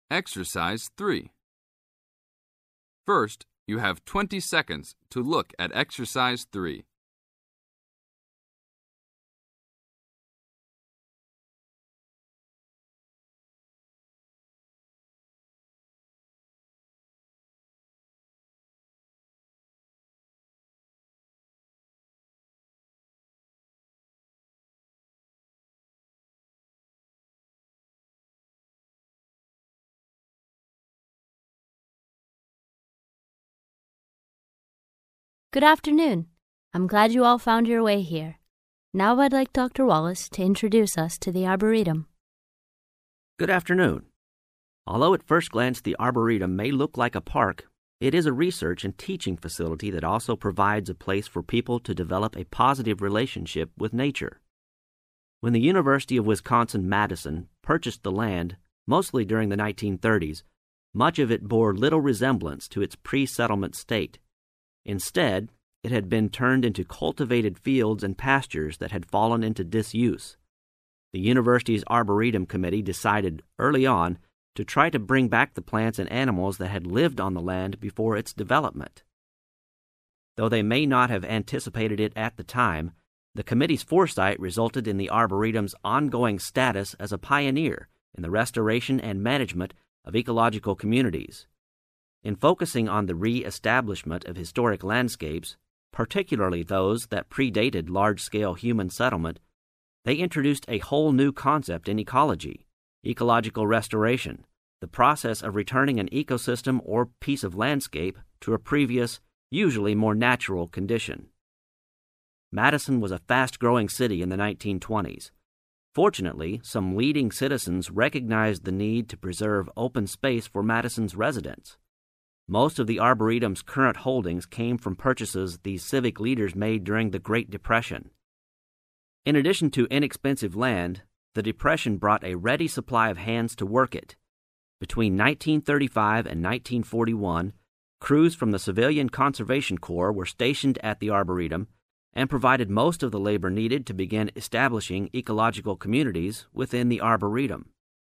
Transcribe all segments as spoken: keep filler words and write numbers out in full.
Exercise three. First, you have twenty seconds to look at Exercise three. Good afternoon. I'm glad you all found your way here. Now I'd like Doctor Wallace to introduce us to the Arboretum. Good afternoon. Although at first glance the Arboretum may look like a park, it is a research and teaching facility that also provides a place for people to develop a positive relationship with nature. When the University of Wisconsin-Madison purchased the land, mostly during the nineteen thirties, much of it bore little resemblance to its pre-settlement state. Instead, it had been turned into cultivated fields and pastures that had fallen into disuse. The university's Arboretum Committee decided early on to try to bring back the plants and animals that had lived on the land before its development. Though they may not have anticipated it at the time, the committee's foresight resulted in the Arboretum's ongoing status as a pioneer in the restoration and management of ecological communities. In focusing on the re-establishment of historic landscapes, particularly those that predated large-scale human settlement, they introduced a whole new concept in ecology, ecological restoration, the process of returning an ecosystem or piece of landscape to a previous, usually more natural condition. Madison was a fast-growing city in the nineteen twenties. Fortunately, some leading citizens recognized the need to preserve open space for Madison's residents. Most of the Arboretum's current holdings came from purchases these civic leaders made during the Great Depression. In addition to inexpensive land, the Depression brought a ready supply of hands to work it. Between nineteen thirty-five and nineteen forty-one, crews from the Civilian Conservation Corps were stationed at the Arboretum and provided most of the labor needed to begin establishing ecological communities within the Arboretum.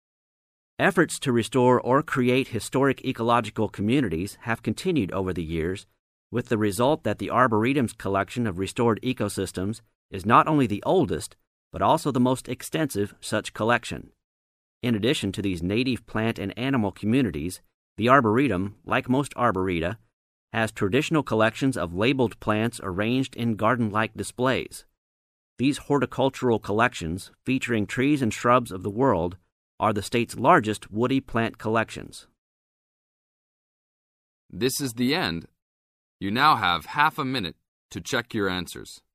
Efforts to restore or create historic ecological communities have continued over the years, with the result that the Arboretum's collection of restored ecosystems is not only the oldest, but also the most extensive such collection. In addition to these native plant and animal communities, the Arboretum, like most arboreta, has traditional collections of labeled plants arranged in garden-like displays. These horticultural collections, featuring trees and shrubs of the world, are the state's largest woody plant collections. This is the end. You now have half a minute to check your answers.